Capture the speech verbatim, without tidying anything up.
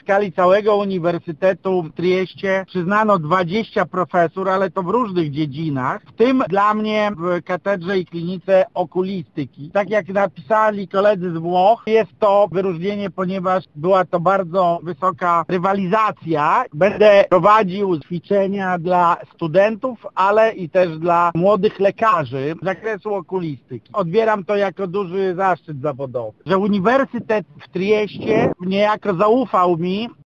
skali całego Uniwersytetu w Trieście przyznano dwadzieścia profesur, ale to w różnych dziedzinach, w tym dla mnie w katedrze i klinice okulistyki. Tak jak napisali koledzy z Włoch, jest to wyróżnienie, ponieważ była to bardzo wysoka rywalizacja. Będę prowadził ćwiczenia dla studentów, ale i też dla młodych lekarzy z zakresu okulistyki. Odbieram to jako duży zaszczyt zawodowy, że Uniwersytet w Trieście niejako zaufał mi